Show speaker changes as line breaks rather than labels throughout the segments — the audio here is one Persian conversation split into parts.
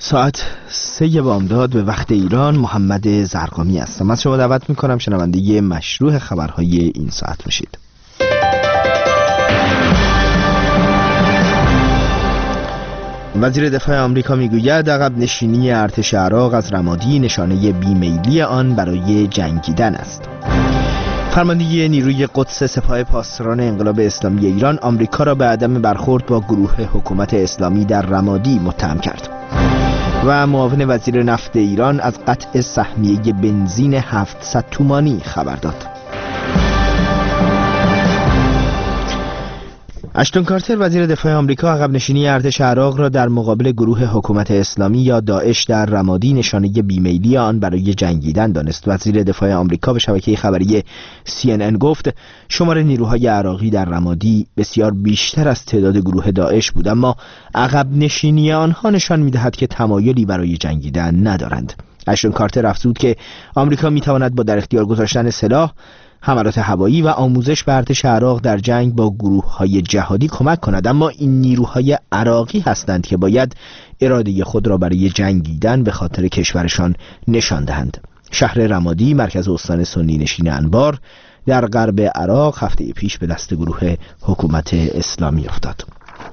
ساعت 3 بامداد به وقت ایران. محمد زرقامی هستم. از شما دعوت میکنم شنونده مشروع خبرهای این ساعت باشید. وزیر دفاع آمریکا میگوید عقب نشینی ارتش عراق از رمادی نشانه بیمیلی آن برای جنگیدن است. فرمانده نیروی قدس سپاه پاسداران انقلاب اسلامی ایران آمریکا را به عدم برخورد با گروه حکومت اسلامی در رمادی متهم کرد. و معاون وزیر نفت ایران از قطع سهمیه بنزین 700 تومانی خبر داد. اشتون کارتر وزیر دفاع آمریکا عقب نشینی ارتش عراق را در مقابل گروه حکومت اسلامی یا داعش در رمادی نشانه بیمیلی آن برای جنگیدن دانست. وزیر دفاع آمریکا به شبکه خبری CNN گفت شمار نیروهای عراقی در رمادی بسیار بیشتر از تعداد گروه داعش بود، اما عقب نشینی آنها نشان می‌دهد که تمایلی برای جنگیدن ندارند. اشتون کارتر افزود که آمریکا می‌تواند با در اختیار گذاشتن سلاح، حملات هوایی و آموزش به ارتش عراق در جنگ با گروه‌های جهادی کمک کند، اما این نیروهای عراقی هستند که باید اراده خود را برای جنگیدن به خاطر کشورشان نشان دهند. شهر رمادی مرکز استان سنی نشین انبار در غرب عراق هفته پیش به دست گروه حکومت اسلامی افتاد.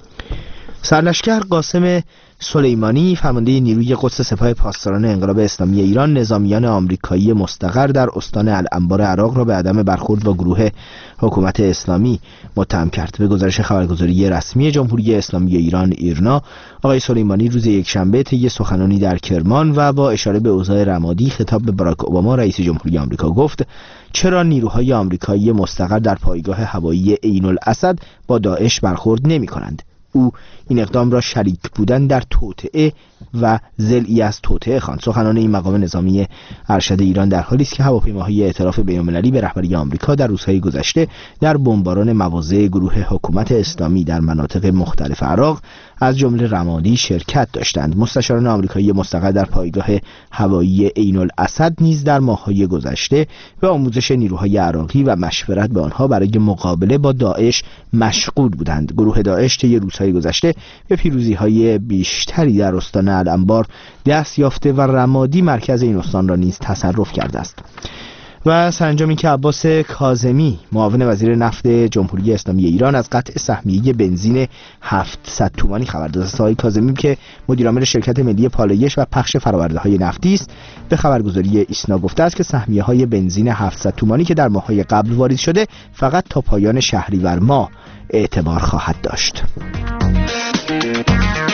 سرلشکر قاسم سلیمانی فرمانده نیروی قدس سپاه پاسداران انقلاب اسلامی ایران نظامیان آمریکایی مستقر در استان الانبار عراق را به عدم برخورد با گروه حکومت اسلامی متهم کرد. به گزارش خبرگزاری رسمی جمهوری اسلامی ایران ایرنا، آقای سلیمانی روز یکشنبه طی سخنرانی در کرمان و با اشاره به اوضاع رمادی خطاب به باراک اوباما رئیس جمهوری آمریکا گفت چرا نیروهای آمریکایی مستقر در پایگاه هوایی عین الاسد با داعش برخورد نمی‌کنند؟ او این اقدام را شریک بودن در توطئه و ضلعی از توطئه خواند. سخنان این مقام نظامی ارشد ایران در حالی است که هواپیماهای ائتلاف بین‌المللی به رهبری آمریکا در روزهای گذشته در بمباران مواضع گروه حکومت اسلامی در مناطق مختلف عراق از جمله رمادی شرکت داشتند. مستشاران آمریکایی مستقر در پایگاه هوایی عین الاسد نیز در ماه‌های گذشته به آموزش نیروهای عراقی و مشورت به آنها برای مقابله با داعش مشغول بودند. گروه داعش طی روزهای گذشته به پیروزی‌های بیشتری در استان الانبار دست یافته و رمادی مرکز این استان را نیز تصرف کرده است. و سرانجامی که عباس کاظمی معاون وزیر نفت جمهوری اسلامی ایران از قطع سهمیه بنزین 700 تومانی خبر داد. آقای کاظمی که مدیر عامل شرکت ملی پالایش و پخش فرآورده‌های نفتی است به خبرگزاری ایسنا گفته است که سهمیه‌های بنزین 700 تومانی که در ماه‌های قبل واریز شده فقط تا پایان شهریور ماه اعتبار خواهد داشت.